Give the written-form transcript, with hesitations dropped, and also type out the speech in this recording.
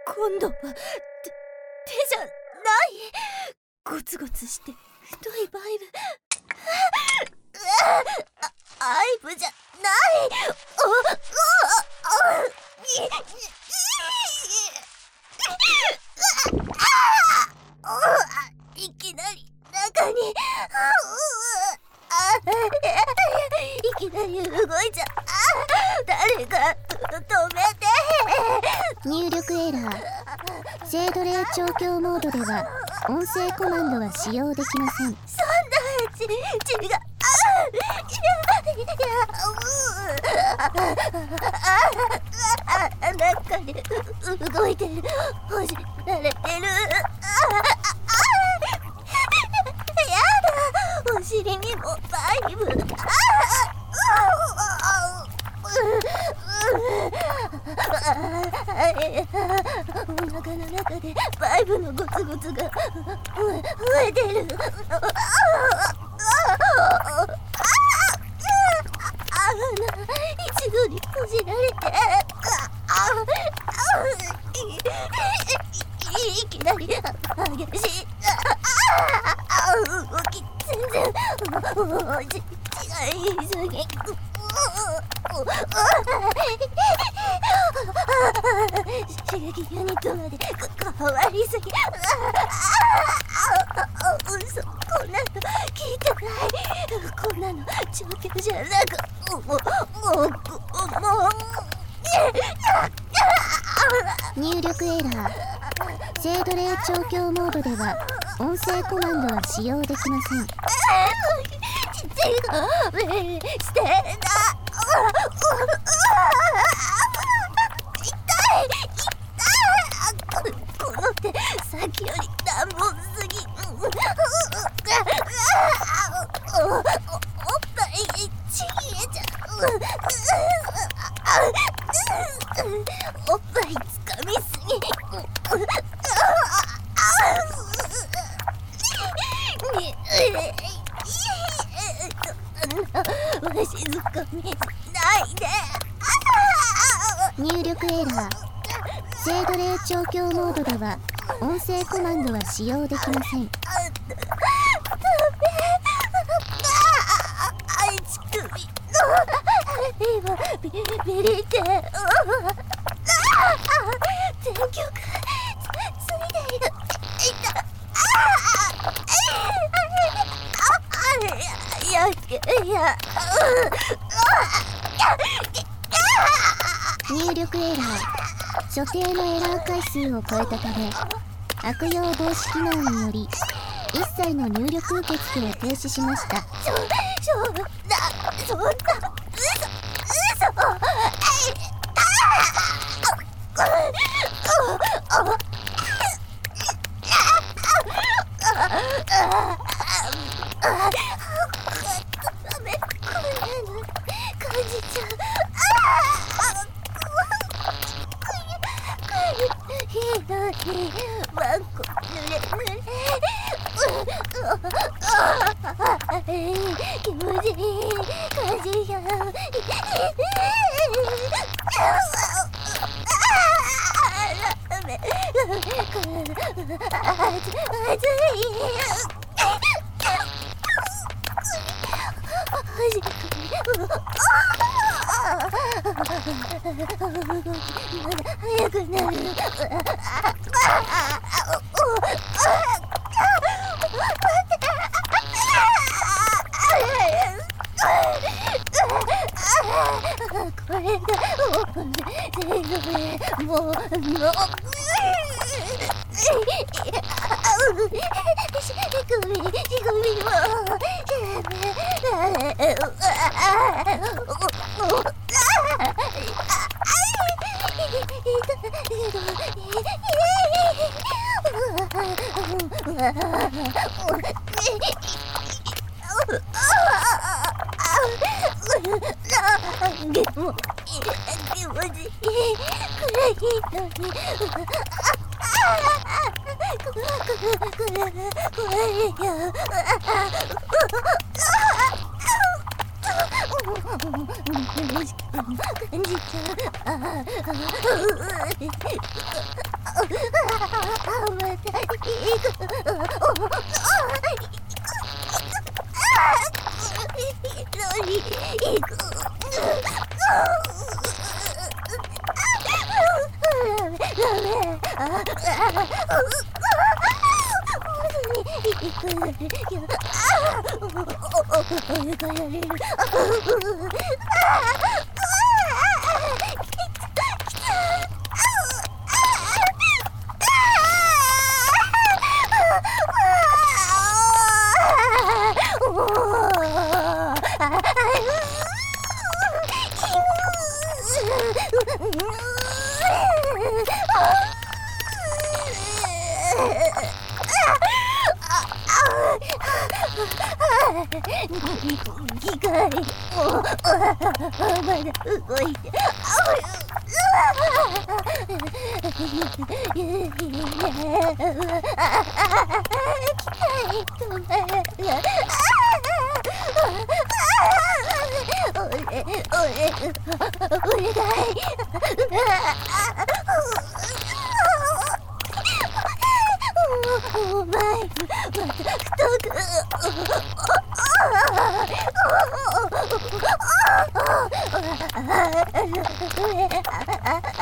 今度は手じゃない。ゴツゴツして太いバイブ。アイブじゃない。いきなり中にいきなり動いちゃ。誰か止めて。 入力エラー。精奴隷調教モードでは音声コマンドは使用できません。 そんな血が中で動いてる。ほじられてる。やだ、お尻にもバイブ。お腹の中でバイブのゴツゴツが増えてる。一度に閉じられて、いきなり激しい動き。全然血が言い過ぎ。刺激ユニットまで変わりすぎ。嘘、こんなの聞いてない。こんなの状況じゃなく、もう入力エラー。精奴隷調教モードでは音声コマンドは使用できません。 勘弁してな。この手さっきより暖房すぎ。おっぱいちぎれちゃう。おっぱいつかみすぎ。わしづかみないで。 入力エラー。精奴隷調教モードでは音声コマンドは使用できません。 乳首今ビリって電極ついている。 入力エラー。所定のエラー回数を超えたため悪用防止機能により一切の入力受付を停止しました。 そんなワンコ濡れ気持ちいい感じや。ダメ、熱い。早くなる。これがもうでも気持ちいいくらいいのに。怖いよ。嬉しく感じちゃう。 あ